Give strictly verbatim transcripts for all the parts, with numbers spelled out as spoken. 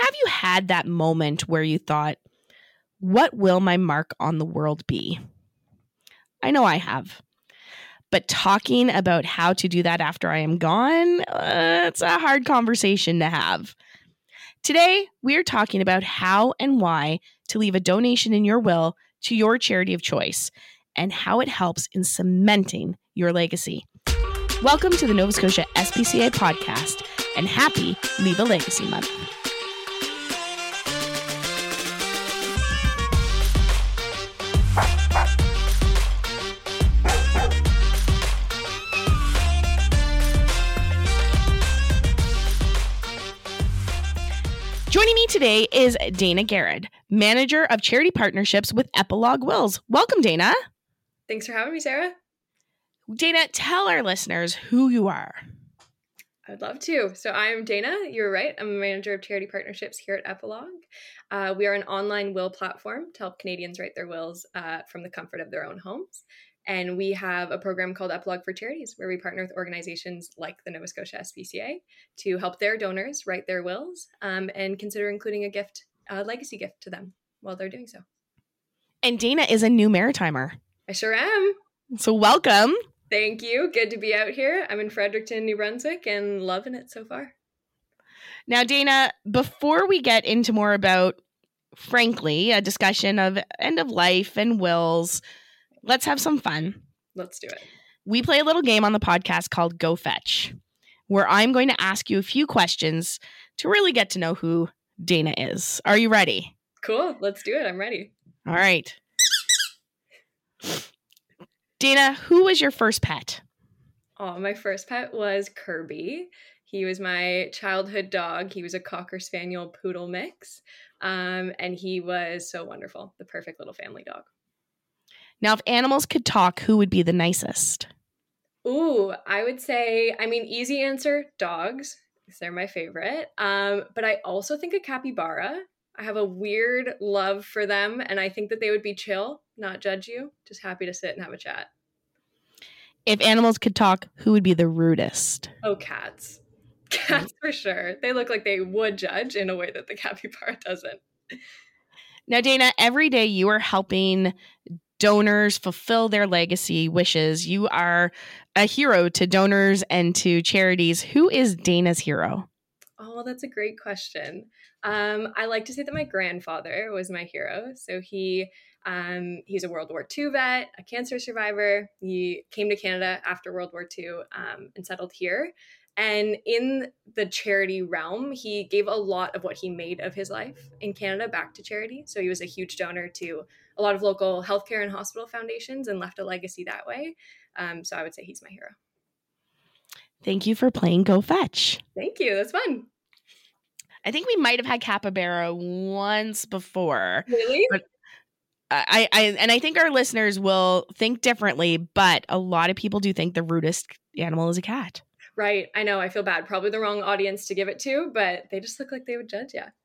have you had that moment where you thought, what will my mark on the world be? I know I have. But talking about how to do that after I am gone, uh, it's a hard conversation to have. Today, we're talking about how and why to leave a donation in your will to your charity of choice and how it helps in cementing your legacy. Welcome to the Nova Scotia S P C A podcast and happy Leave a Legacy Month. Joining me today is Dana Garrett, Manager of Charity Partnerships with Epilogue Wills. Welcome, Dana. Thanks for having me, Sarah. Dana, tell our listeners who you are. I'd love to. So I'm Dana. You're right. I'm a Manager of Charity Partnerships here at Epilogue. Uh, we are an online will platform to help Canadians write their wills uh, from the comfort of their own homes. And we have a program called Epilogue for Charities, where we partner with organizations like the Nova Scotia S P C A to help their donors write their wills um, and consider including a gift, a legacy gift to them while they're doing so. And Dana is a new Maritimer. I sure am. So welcome. Thank you. Good to be out here. I'm in Fredericton, New Brunswick, and loving it so far. Now, Dana, before we get into more about, frankly, a discussion of end of life and wills, let's have some fun. Let's do it. We play a little game on the podcast called Go Fetch, where I'm going to ask you a few questions to really get to know who Dana is. Are you ready? Cool. Let's do it. I'm ready. All right. Dana, who was your first pet? Oh, my first pet was Kirby. He was my childhood dog. He was a Cocker Spaniel Poodle mix. Um, and he was so wonderful. The perfect little family dog. Now, if animals could talk, who would be the nicest? Ooh, I would say, I mean, easy answer, dogs. They're my favorite. Um, but I also think a capybara. I have a weird love for them, and I think that they would be chill, not judge you, just happy to sit and have a chat. If animals could talk, who would be the rudest? Oh, cats. Cats for sure. They look like they would judge in a way that the capybara doesn't. Now, Dana, every day you are helping donors fulfill their legacy wishes. You are a hero to donors and to charities. Who is Dana's hero? Oh, that's a great question. Um, I like to say that my grandfather was my hero. So he um, he's a World War Two vet, a cancer survivor. He came to Canada after World War Two um, and settled here. And in the charity realm, he gave a lot of what he made of his life in Canada back to charity. So he was a huge donor to a lot of local healthcare and hospital foundations and left a legacy that way. Um, so I would say he's my hero. Thank you for playing Go Fetch. Thank you. That's fun. I think we might have had capybara once before. Really? But I, I, and I think our listeners will think differently, but a lot of people do think the rudest animal is a cat. Right. I know. I feel bad. Probably the wrong audience to give it to, but they just look like they would judge. Yeah.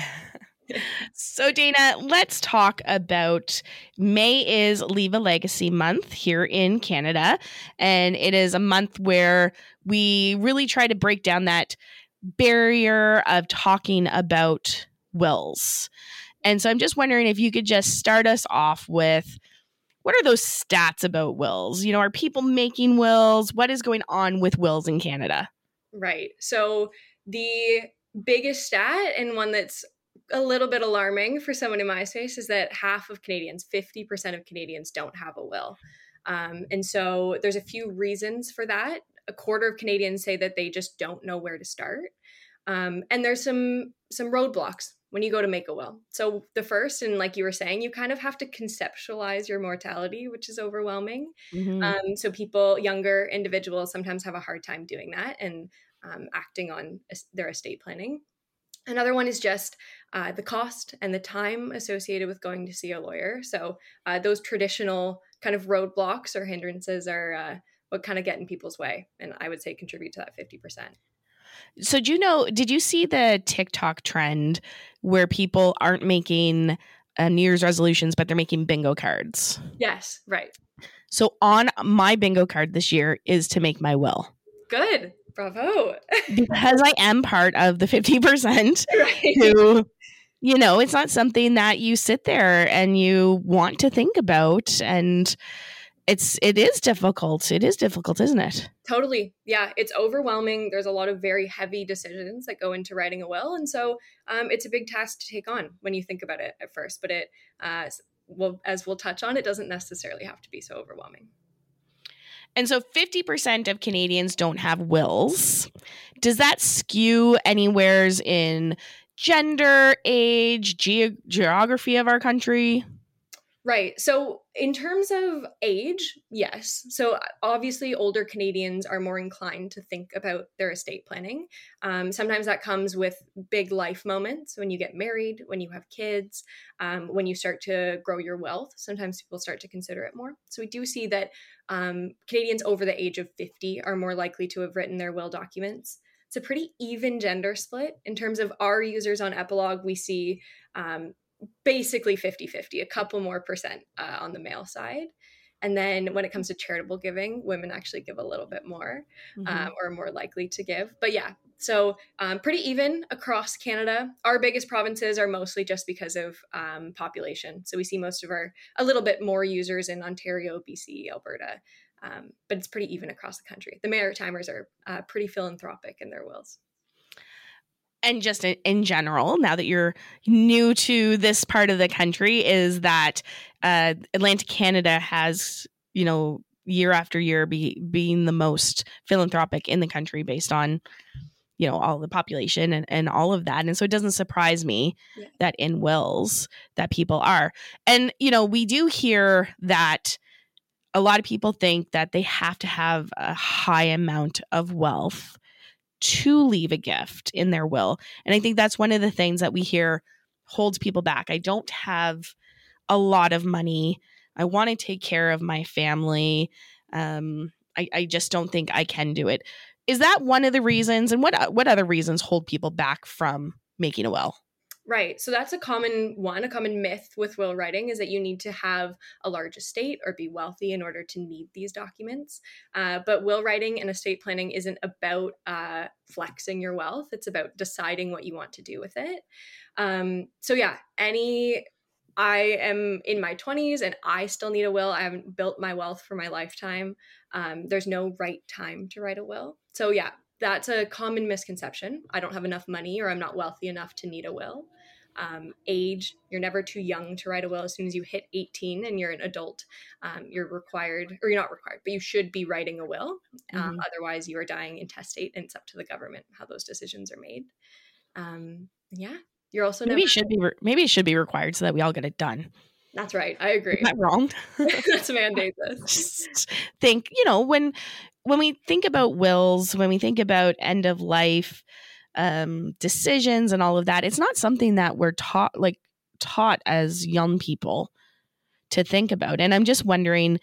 So, Dana, let's talk about May is Leave a Legacy Month here in Canada. And it is a month where we really try to break down that barrier of talking about wills. And so I'm just wondering if you could just start us off with, what are those stats about wills? You know, are people making wills? What is going on with wills in Canada? Right. So the biggest stat, and one that's a little bit alarming for someone in my space, is that half of Canadians, fifty percent of Canadians don't have a will. Um, and so there's a few reasons for that. A quarter of Canadians say that they just don't know where to start. Um, and there's some some roadblocks when you go to make a will. So the first, and like you were saying, you kind of have to conceptualize your mortality, which is overwhelming. Mm-hmm. Um, so people, younger individuals, sometimes have a hard time doing that and um, acting on their estate planning. Another one is just uh, the cost and the time associated with going to see a lawyer. So uh, those traditional kind of roadblocks or hindrances are uh, what kind of get in people's way. And I would say contribute to that fifty percent. So do you know, did you see the TikTok trend where people aren't making uh, New Year's resolutions, but they're making bingo cards? Yes, right. So on my bingo card this year is to make my will. Good. Bravo. Because I am part of the fifty percent Right. who, you know, it's not something that you sit there and you want to think about. And it's, it is difficult. It is difficult, isn't it? Totally. Yeah. It's overwhelming. There's a lot of very heavy decisions that go into writing a will. And so um, it's a big task to take on when you think about it at first. But it, uh, well, as we'll touch on, it doesn't necessarily have to be so overwhelming. And so fifty percent of Canadians don't have wills. Does that skew anywheres in gender, age, ge- geography of our country? Right. So in terms of age, yes. So obviously older Canadians are more inclined to think about their estate planning. Um, sometimes that comes with big life moments when you get married, when you have kids, um, when you start to grow your wealth. Sometimes people start to consider it more. So we do see that um, Canadians over the age of fifty are more likely to have written their will documents. It's a pretty even gender split. In terms of our users on Epilogue, we see um, basically fifty-fifty, a couple more percent uh, on the male side. And then when it comes to charitable giving, women actually give a little bit more mm-hmm. um, or more likely to give. But yeah, so um, pretty even across Canada. Our biggest provinces are mostly just because of um, population. So we see most of our, a little bit more users in Ontario, B C, Alberta. Um, but it's pretty even across the country. The Maritimers are uh, pretty philanthropic in their wills. And just in, in general, now that you're new to this part of the country, is that uh, Atlantic Canada has, you know, year after year be, being the most philanthropic in the country based on, you know, all the population and, and all of that. And so it doesn't surprise me yeah. that in wills that people are. And, you know, we do hear that a lot of people think that they have to have a high amount of wealth to leave a gift in their will. And I think that's one of the things that we hear holds people back. I don't have a lot of money. I want to take care of my family. Um, I, I just don't think I can do it. Is that one of the reasons? And what what other reasons hold people back from making a will? Right. So that's a common one, a common myth with will writing is that you need to have a large estate or be wealthy in order to need these documents. Uh, but will writing and estate planning isn't about uh, flexing your wealth. It's about deciding what you want to do with it. Um, so yeah, any, I am in my twenties and I still need a will. I haven't built my wealth for my lifetime. Um, there's no right time to write a will. So yeah, that's a common misconception. I don't have enough money or I'm not wealthy enough to need a will. Um, age, you're never too young to write a will. As soon as you hit eighteen and you're an adult, um, you're required, or you're not required, but you should be writing a will. Um, mm-hmm. Otherwise, you are dying intestate, and it's up to the government how those decisions are made. Um, yeah, you're also maybe never- it should be re- maybe it should be required so that we all get it done. That's right. I agree. Is that wrong? Let's mandate this. Think, you know, when when we think about wills, when we think about end of life um, decisions and all of that, it's not something that we're taught like taught as young people to think about. And I'm just wondering,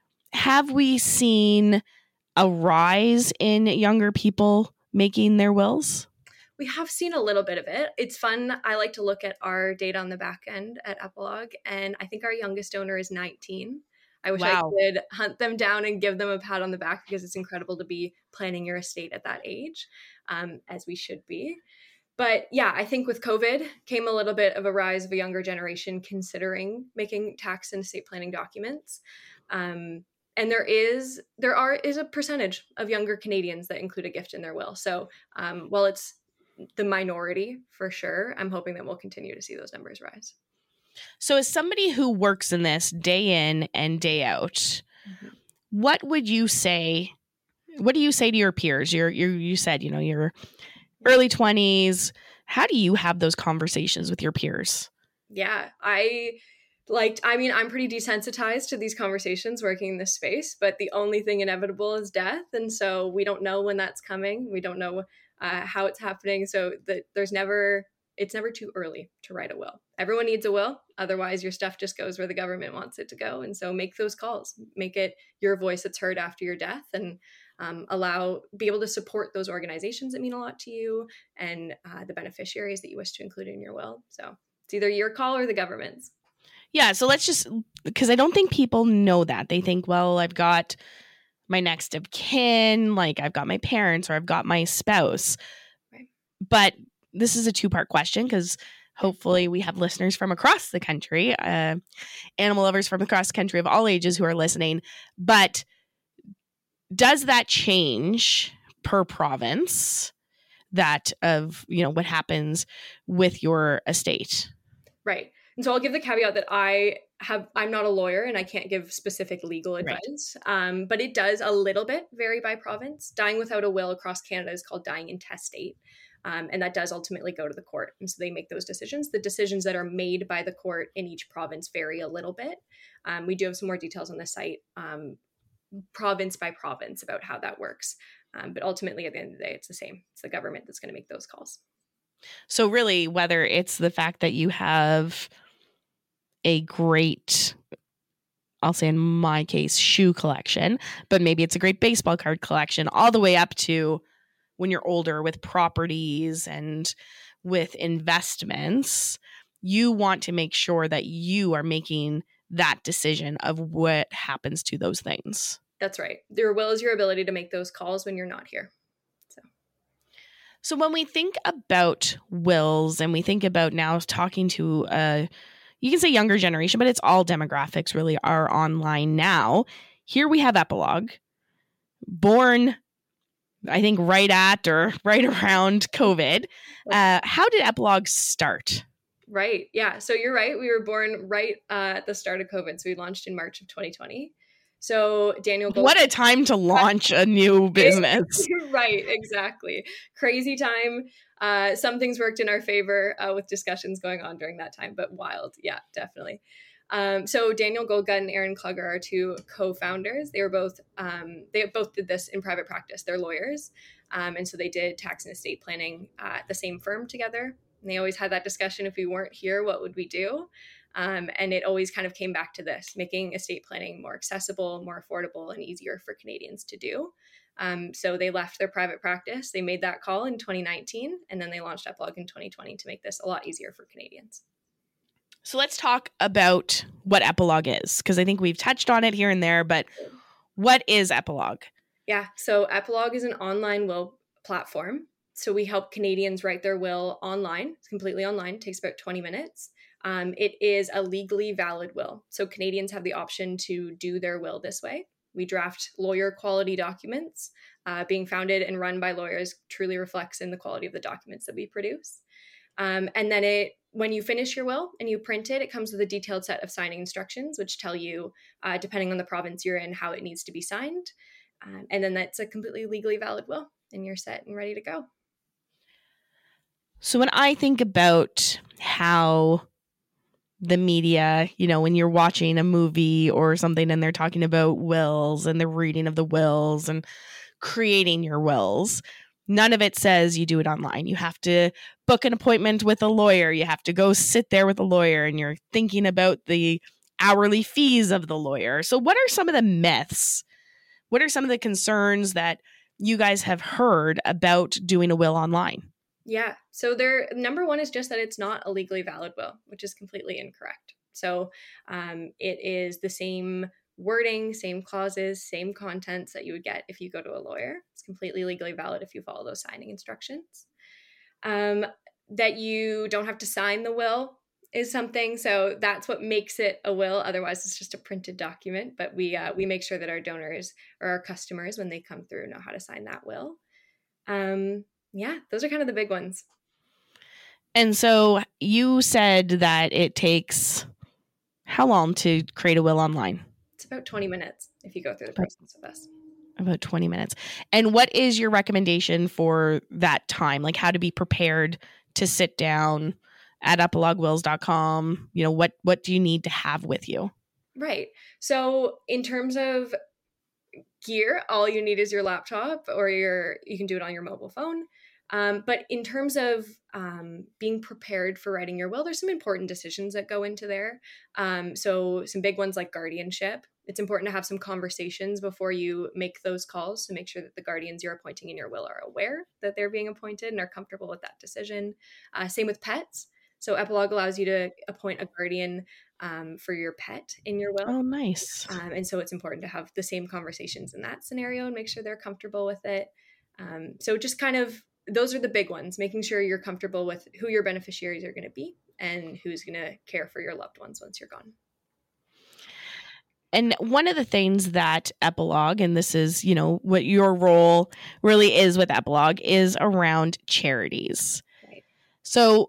have we seen a rise in younger people making their wills? We have seen a little bit of it. It's fun. I like to look at our data on the back end at Epilogue, and I think our youngest donor is nineteen. I wish wow. I could hunt them down and give them a pat on the back because it's incredible to be planning your estate at that age, um, as we should be. But yeah, I think with COVID came a little bit of a rise of a younger generation considering making tax and estate planning documents. Um, and there is there are is a percentage of younger Canadians that include a gift in their will. So um, while it's the minority for sure, I'm hoping that we'll continue to see those numbers rise. So as somebody who works in this day in and day out, mm-hmm. what would you say, what do you say to your peers? You're, you're, you said, you know, you're early twenties. How do you have those conversations with your peers? Yeah, I liked, I mean, I'm pretty desensitized to these conversations working in this space, but the only thing inevitable is death. And so we don't know when that's coming. We don't know uh, how it's happening. So that there's never, it's never too early to write a will. Everyone needs a will. Otherwise, your stuff just goes where the government wants it to go. And so make those calls, make it your voice that's heard after your death, and um, allow, be able to support those organizations that mean a lot to you and uh, the beneficiaries that you wish to include in your will. So it's either your call or the government's. Yeah. So let's just, because I don't think people know that. They think, well, I've got my next of kin, like I've got my parents or I've got my spouse. Right. But this is a two-part question because hopefully we have listeners from across the country, uh, animal lovers from across the country of all ages who are listening. But does that change per province, that of, you know, what happens with your estate? Right. And so I'll give the caveat that I have, I'm not a lawyer and I can't give specific legal advice, right. um, but it does a little bit vary by province. Dying without a will across Canada is called dying intestate. Um, and that does ultimately go to the court. And so they make those decisions. The decisions that are made by the court in each province vary a little bit. Um, we do have some more details on the site, um, province by province, about how that works. Um, but ultimately, at the end of the day, it's the same. It's the government that's going to make those calls. So really, whether it's the fact that you have a great, I'll say in my case, shoe collection, but maybe it's a great baseball card collection, all the way up to when you're older with properties and with investments, you want to make sure that you are making that decision of what happens to those things. That's right. Your will is your ability to make those calls when you're not here. So, so when we think about wills and we think about now talking to a, you can say younger generation, but it's all demographics really are online now. Here we have Epilogue, born I think right at or right around COVID. Uh, how did Epilogue start? Right. Yeah. So you're right. We were born right uh, at the start of COVID. So we launched in March of twenty twenty. So Daniel Gold- What a time to launch a new business. Right. Exactly. Crazy time. Uh, some things worked in our favor uh, with discussions going on during that time, but wild. Yeah, definitely. Um, so Daniel Goldgut and Aaron Klugger are two co-founders. They were both, um, they both did this in private practice. They're lawyers. Um, and so they did tax and estate planning uh, at the same firm together. And they always had that discussion, if we weren't here, what would we do? Um, and it always kind of came back to this, making estate planning more accessible, more affordable, and easier for Canadians to do. Um, so they left their private practice. They made that call in twenty nineteen, and then they launched Epilogue in twenty twenty to make this a lot easier for Canadians. So let's talk about what Epilogue is, because I think we've touched on it here and there, but what is Epilogue? Yeah, so Epilogue is an online will platform. So we help Canadians write their will online. It's completely online. It takes about twenty minutes. Um, it is a legally valid will. So Canadians have the option to do their will this way. We draft lawyer quality documents. Uh, being founded and run by lawyers truly reflects in the quality of the documents that we produce. Um, and then it, when you finish your will and you print it, it comes with a detailed set of signing instructions, which tell you, uh, depending on the province you're in, how it needs to be signed. Um, and then that's a completely legally valid will, and you're set and ready to go. So when I think about how the media, you know, when you're watching a movie or something and they're talking about wills and the reading of the wills and creating your wills, none of it says you do it online. You have to book an appointment with a lawyer. You have to go sit there with a lawyer and you're thinking about the hourly fees of the lawyer. So what are some of the myths? What are some of the concerns that you guys have heard about doing a will online? Yeah. So their number one is just that it's not a legally valid will, which is completely incorrect. So um, it is the same wording, same clauses, same contents that you would get if you go to a lawyer. It's completely legally valid if you follow those signing instructions. Um, that you don't have to sign the will is something. So that's what makes it a will. Otherwise, it's just a printed document. But we uh, we make sure that our donors or our customers, when they come through, know how to sign that will. Um, yeah, those are kind of the big ones. And so you said that it takes how long to create a will online? It's about twenty minutes if you go through the process with us. About twenty minutes. And what is your recommendation for that time? Like how to be prepared to sit down at epilogue wills dot com? You know, what what do you need to have with you? Right. So in terms of gear, all you need is your laptop, or your you can do it on your mobile phone. Um, but in terms of um, being prepared for writing your will, there's some important decisions that go into there. Um, so some big ones like guardianship. It's important to have some conversations before you make those calls to make sure that the guardians you're appointing in your will are aware that they're being appointed and are comfortable with that decision. Uh, same with pets. So Epilogue allows you to appoint a guardian um, for your pet in your will. Oh, nice. Um, and so it's important to have the same conversations in that scenario and make sure they're comfortable with it. Um, so just kind of, those are the big ones, making sure you're comfortable with who your beneficiaries are going to be and who's going to care for your loved ones once you're gone. And one of the things that Epilogue, and this is, you know, what your role really is with Epilogue, is around charities. Right. So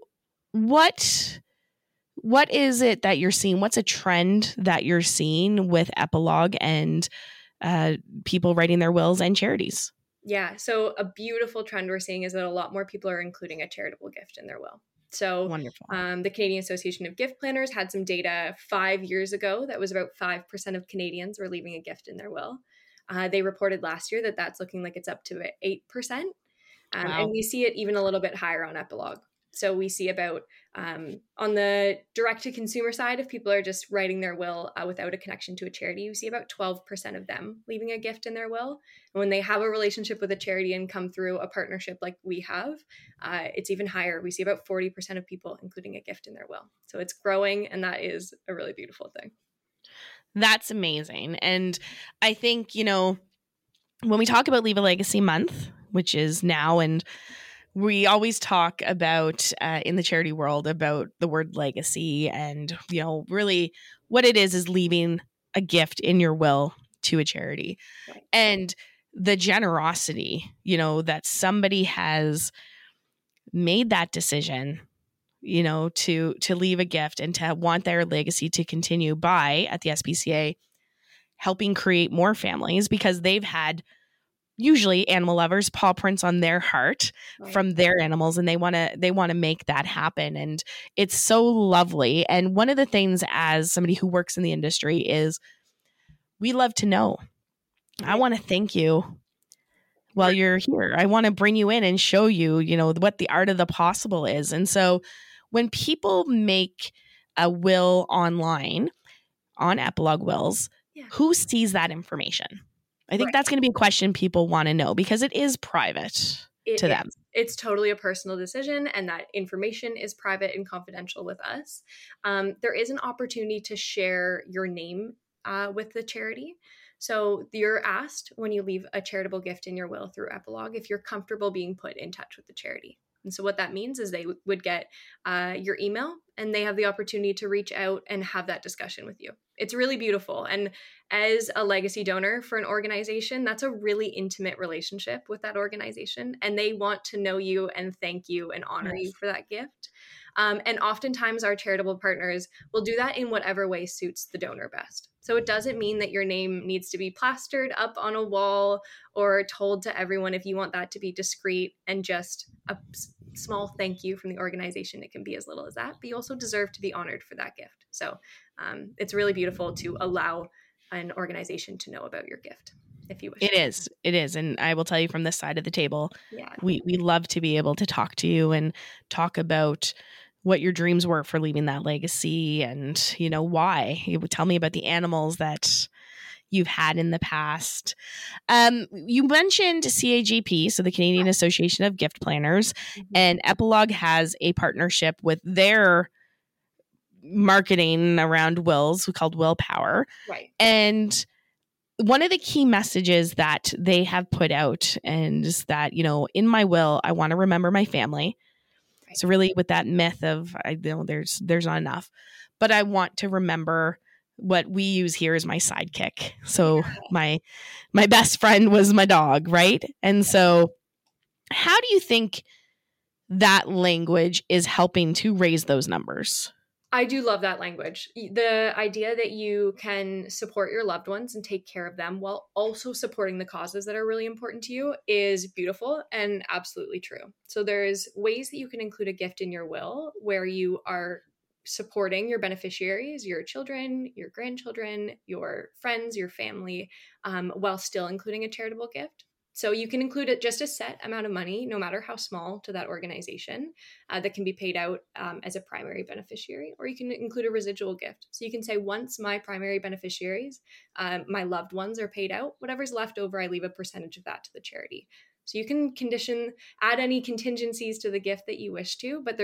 what what is it that you're seeing? What's a trend that you're seeing with Epilogue and uh, people writing their wills and charities? Yeah. So a beautiful trend we're seeing is that a lot more people are including a charitable gift in their will. So Wonderful. Um, the Canadian Association of Gift Planners had some data five years ago that was about five percent of Canadians were leaving a gift in their will. Uh, they reported last year that that's looking like it's up to about eight percent. Um, Wow. And we see it even a little bit higher on Epilogue. So we see about um, on the direct-to-consumer side, if people are just writing their will uh, without a connection to a charity, we see about twelve percent of them leaving a gift in their will. And when they have a relationship with a charity and come through a partnership like we have, uh, it's even higher. We see about forty percent of people including a gift in their will. So it's growing, and that is a really beautiful thing. That's amazing. And I think, you know, when we talk about Leave a Legacy Month, which is now, and we always talk about uh, in the charity world about the word legacy, and, you know, really what it is is leaving a gift in your will to a charity. Right. And the generosity, you know, that somebody has made that decision, you know, to to leave a gift and to want their legacy to continue by, at the S P C A, helping create more families, because they've had usually animal lovers paw prints on their heart Right. from their animals, and they want to they want to make that happen. And it's so lovely. And one of the things, as somebody who works in the industry, is we love to know. I want to thank you while you're here. I want to bring you in and show you, you know, what the art of the possible is. And so when people make a will online on Epilogue Wills, Yeah. who sees that information? I think Right. that's going to be a question people want to know, because it is private It to them. is. It's totally a personal decision, and that information is private and confidential with us. Um, there is an opportunity to share your name uh, with the charity. So you're asked when you leave a charitable gift in your will through Epilogue if you're comfortable being put in touch with the charity. And so what that means is they w- would get uh, your email, and they have the opportunity to reach out and have that discussion with you. It's really beautiful. And as a legacy donor for an organization, that's a really intimate relationship with that organization. And they want to know you and thank you and honor Yes. you for that gift. Um, and oftentimes our charitable partners will do that in whatever way suits the donor best. So it doesn't mean that your name needs to be plastered up on a wall or told to everyone. If you want that to be discreet and just a s- small thank you from the organization, it can be as little as that. But you also deserve to be honored for that gift. So um, it's really beautiful to allow an organization to know about your gift, if you wish. It is. It is. And I will tell you, from this side of the table, Yeah. we, we love to be able to talk to you and talk about what your dreams were for leaving that legacy, and, you know, why. You would tell me about the animals that you've had in the past. Um, you mentioned C A G P, so the Canadian Association of Gift Planners, Mhm. and Epilogue has a partnership with their marketing around wills called Willpower. Right. And one of the key messages that they have put out, and is that, you know, in my will, I want to remember my family. Right. So really, with that myth of, I you know there's there's not enough, but I want to remember what we use here as my sidekick. So Yeah. my my best friend was my dog, right? And so how do you think that language is helping to raise those numbers? I do love that language. The idea that you can support your loved ones and take care of them while also supporting the causes that are really important to you is beautiful and absolutely true. So there's ways that you can include a gift in your will where you are supporting your beneficiaries, your children, your grandchildren, your friends, your family, um, while still including a charitable gift. So you can include it just a set amount of money, no matter how small, to that organization uh, that can be paid out um, as a primary beneficiary, or you can include a residual gift. So you can say, once my primary beneficiaries, uh, my loved ones, are paid out, whatever's left over, I leave a percentage of that to the charity. So you can condition, add any contingencies to the gift that you wish to, but there's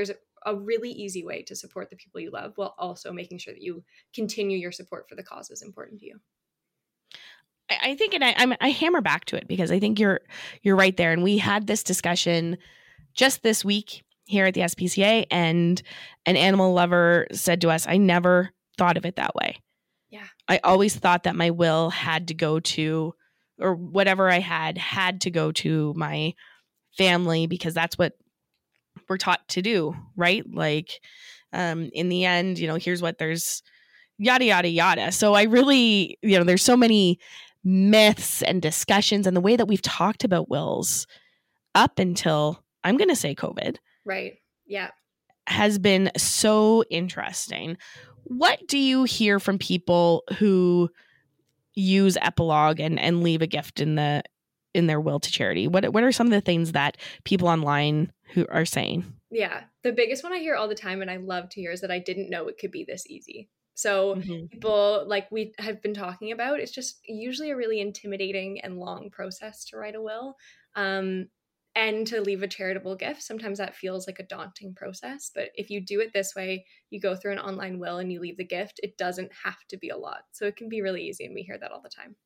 a really easy way to support the people you love while also making sure that you continue your support for the causes important to you. I think, and I, I'm, I hammer back to it because I think you're you're right there. And we had this discussion just this week here at the S P C A, and an animal lover said to us, I never thought of it that way. Yeah. I always thought that my will had to go to, or whatever I had, had to go to my family because that's what we're taught to do, right? Like, um, in the end, you know, here's what there's yada, yada, yada. So I really, you know, there's so many myths and discussions, and the way that we've talked about wills up until, I'm going to say, COVID. Right. Yeah. Has been so interesting. What do you hear from people who use Epilogue and, and leave a gift in the in their will to charity? What what are some of the things that people online who are saying? Yeah. The biggest one I hear all the time, and I love to hear, is that I didn't know it could be this easy. So mm-hmm. people, like we have been talking about, it's just usually a really intimidating and long process to write a will. Um, and to leave a charitable gift, sometimes that feels like a daunting process. But if you do it this way, you go through an online will and you leave the gift, it doesn't have to be a lot. So it can be really easy, and we hear that all the time.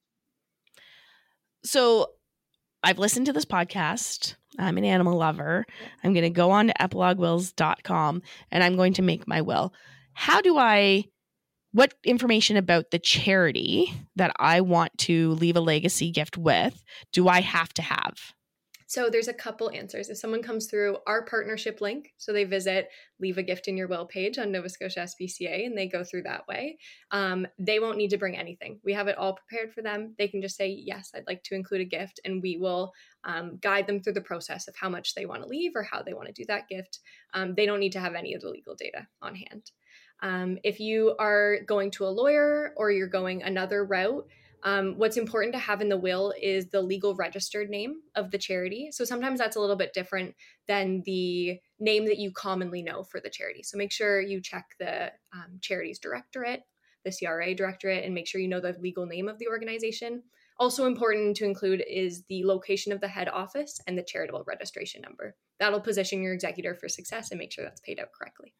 So I've listened to this podcast. I'm an animal lover. I'm going to go on to epilogue wills dot com and I'm going to make my will. How do I, what information about the charity that I want to leave a legacy gift with do I have to have? So there's a couple answers. If someone comes through our partnership link, so they visit Leave a Gift in Your Will page on Nova Scotia S P C A and they go through that way, um, they won't need to bring anything. We have it all prepared for them. They can just say, yes, I'd like to include a gift, and we will um, guide them through the process of how much they want to leave or how they want to do that gift. Um, they don't need to have any of the legal data on hand. Um, if you are going to a lawyer or you're going another route, Um, what's important to have in the will is the legal registered name of the charity. So sometimes that's a little bit different than the name that you commonly know for the charity. So make sure you check the um, charity's directorate, the C R A directorate, and make sure you know the legal name of the organization. Also important to include is the location of the head office and the charitable registration number. That'll position your executor for success and make sure that's paid out correctly.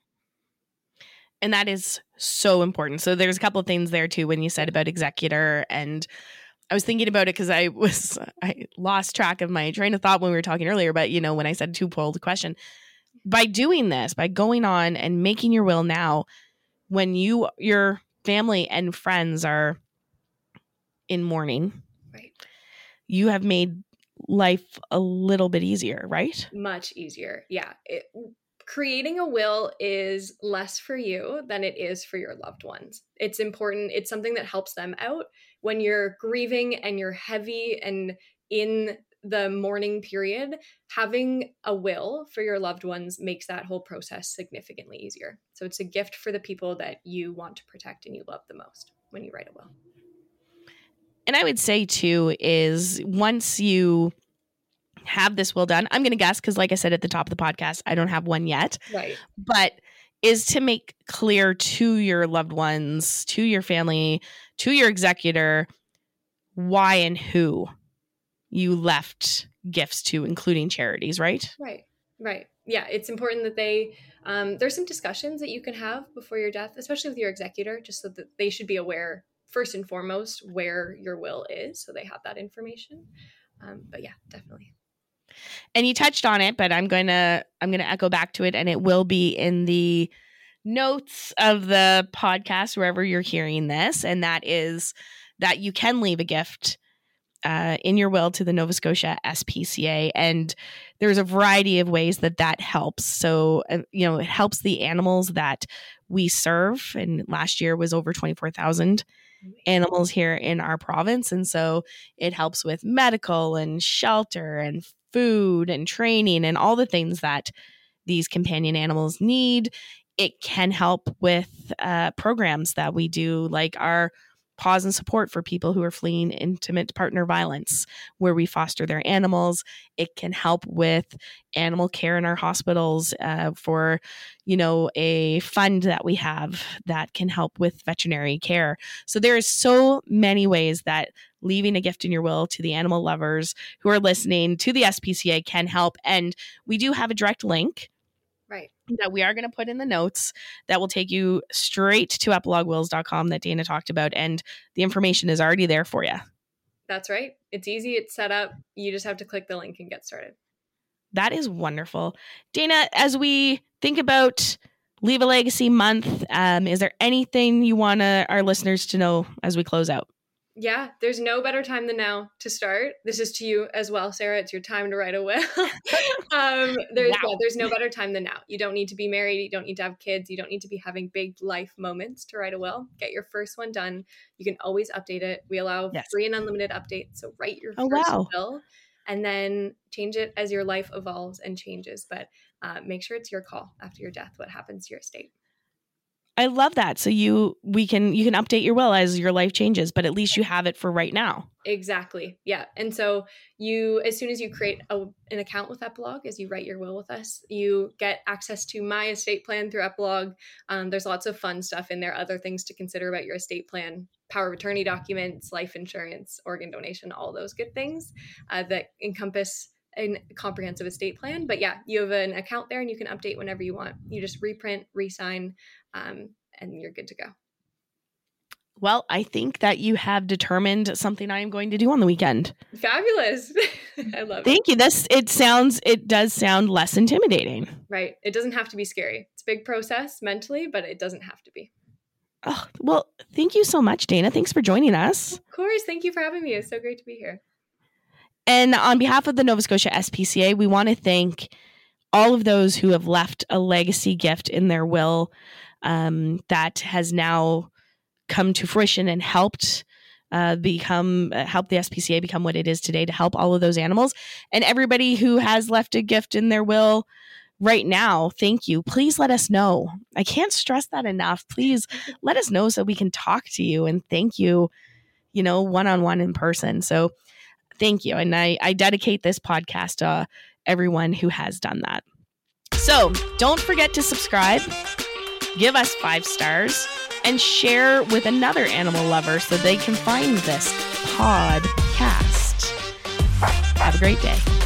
And that is so important. So there's a couple of things there too when you said about executor, and I was thinking about it because I was I lost track of my train of thought when we were talking earlier. But you know, when I said two-fold question, by doing this, by going on and making your will now, when you your family and friends are in mourning, right, you have made life a little bit easier, right? Much easier, yeah. It, Creating a will is less for you than it is for your loved ones. It's important. It's something that helps them out when you're grieving and you're heavy and in the mourning period. Having a will for your loved ones makes that whole process significantly easier. So it's a gift for the people that you want to protect and you love the most when you write a will. And I would say too is once you have this will done, I'm going to guess, because like I said at the top of the podcast, I don't have one yet. Right. But is to make clear to your loved ones, to your family, to your executor, why and who you left gifts to, including charities, right? Right. Right. Yeah. It's important that they, um, there's some discussions that you can have before your death, especially with your executor, just so that they should be aware, first and foremost, where your will is. So they have that information. Um, but yeah, definitely. And you touched on it, but I'm going to I'm going to echo back to it, and it will be in the notes of the podcast wherever you're hearing this, and that is that you can leave a gift uh, in your will to the Nova Scotia S P C A, and there's a variety of ways that that helps. So, uh, you know, it helps the animals that we serve, and last year was over twenty-four thousand animals here in our province, and so it helps with medical and shelter and food and training and all the things that these companion animals need. It can help with uh, programs that we do, like our Pause and Support for people who are fleeing intimate partner violence, where we foster their animals. It can help with animal care in our hospitals uh, for, you know, a fund that we have that can help with veterinary care. So there is so many ways that leaving a gift in your will to the animal lovers who are listening to the S P C A can help. And we do have a direct link Right. that we are going to put in the notes that will take you straight to epilogue wills dot com that Dana talked about. And the information is already there for you. That's right. It's easy. It's set up. You just have to click the link and get started. That is wonderful. Dana, as we think about Leave a Legacy Month, um, is there anything you want our listeners to know as we close out? Yeah, there's no better time than now to start. This is to you as well, Sarah. It's your time to write a will. um, there's, Wow. yeah, there's no better time than now. You don't need to be married. You don't need to have kids. You don't need to be having big life moments to write a will. Get your first one done. You can always update it. We allow Yes. free and unlimited updates. So write your Oh, first wow. will and then change it as your life evolves and changes. But uh, make sure it's your call after your death, what happens to your estate. I love that. So you we can you can update your will as your life changes, but at least you have it for right now. Exactly. Yeah. And so you, as soon as you create a, an account with Epilogue, as you write your will with us, you get access to my estate plan through Epilogue. Um, there's lots of fun stuff in there, other things to consider about your estate plan, power of attorney documents, life insurance, organ donation, all those good things uh, that encompass a comprehensive estate plan. But yeah, you have an account there and you can update whenever you want. You just reprint, re-sign, um, and you're good to go. Well, I think that you have determined something I am going to do on the weekend. Fabulous. I love it. Thank you. This it sounds it does sound less intimidating. Right. It doesn't have to be scary. It's a big process mentally, but it doesn't have to be. Oh, well, thank you so much, Dana. Thanks for joining us. Of course. Thank you for having me. It's so great to be here. And on behalf of the Nova Scotia S P C A, we want to thank all of those who have left a legacy gift in their will um, that has now come to fruition and helped uh, become uh, help the S P C A become what it is today, to help all of those animals. And everybody who has left a gift in their will right now, thank you. Please let us know. I can't stress that enough. Please let us know so we can talk to you and thank you, you know, one-on-one in person. So thank you. And I, I dedicate this podcast to everyone who has done that. So don't forget to subscribe, give us five stars, and share with another animal lover so they can find this podcast. Have a great day.